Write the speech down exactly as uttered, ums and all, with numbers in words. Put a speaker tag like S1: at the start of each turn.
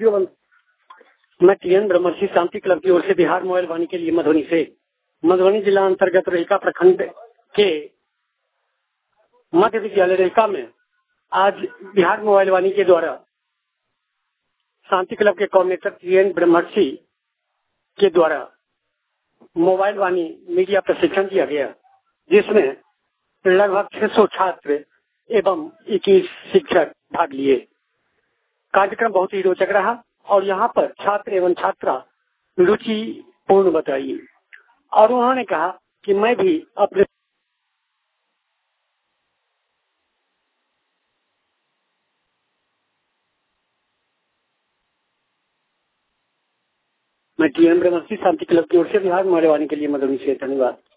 S1: Video बन मैं TN ब्रह्मर्षि शांति club की ओर से बिहार मोबाइल वाणी के लिए मधुबनी से मधुबनी जिला अंतर्गत रेखा प्रखंड के मध्य विद्यालय रेखा में आज बिहार मोबाइल वाणी के द्वारा शांति क्लब के कोऑर्डिनेटर टीएन ब्रह्मर्षि के द्वारा मोबाइल वाणी मीडिया प्रशिक्षण दिया गया, जिसमें लगभग छह सौ छात्र एवं इक्कीस शिक्षक भाग लिए। कार्यक्रम बहुत ही रोचक रहा और यहाँ पर छात्र एवं छात्रा रुचि पूर्ण बताई और उन्होंने कहा कि मैं भी अपने मैं टीएम ब्रह्मर्षि शांति क्लब की ओर से बिहार मोबाइल वाणी के लिए मधुबनी से धन्यवाद।